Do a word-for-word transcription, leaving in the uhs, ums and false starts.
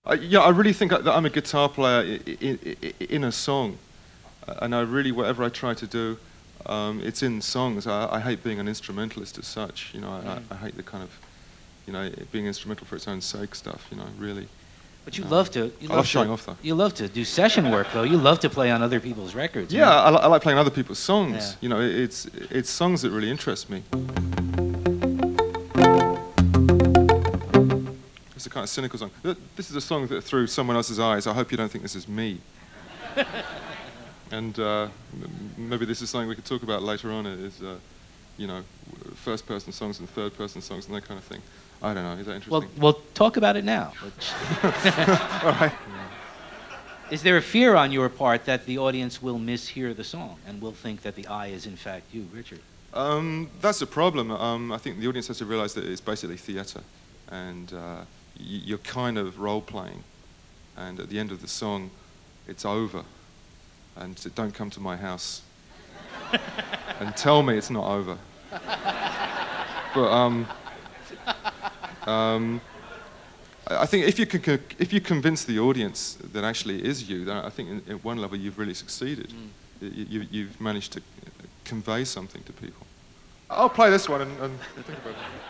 I, yeah, I really think that I'm a guitar player in, in, in a song, and I really, whatever I try to do, um, it's in songs. I, I hate being an instrumentalist as such. You know, I, mm. I, I hate the kind of, you know, being instrumental for its own sake stuff. You know, really. But you um, love to. You I love showing off, though. You love to do session work, though. You love to play on other people's records. Yeah, I, I, I like playing other people's songs. Yeah. You know, it, it's it's songs that really interest me. It's a kind of cynical song. This is a song that through someone else's eyes. I hope you don't think this is me. And uh, maybe this is something we could talk about later on. Is uh, you know, first-person songs and third-person songs and that kind of thing. I don't know. Is that interesting? Well, well, talk about it now. All right. Is there a fear on your part that the audience will mishear the song and will think that the I is in fact you, Richard? Um, that's a problem. Um, I think the audience has to realize that it's basically theatre, and uh, y you're kind of role-playing, and at the end of the song, it's over. And so don't come to my house and tell me it's not over. But um, um, I think if you can if you convince the audience that actually it is you, then I think in, at one level you've really succeeded. Mm. You, you, you've managed to convey something to people. I'll play this one and, and think about it.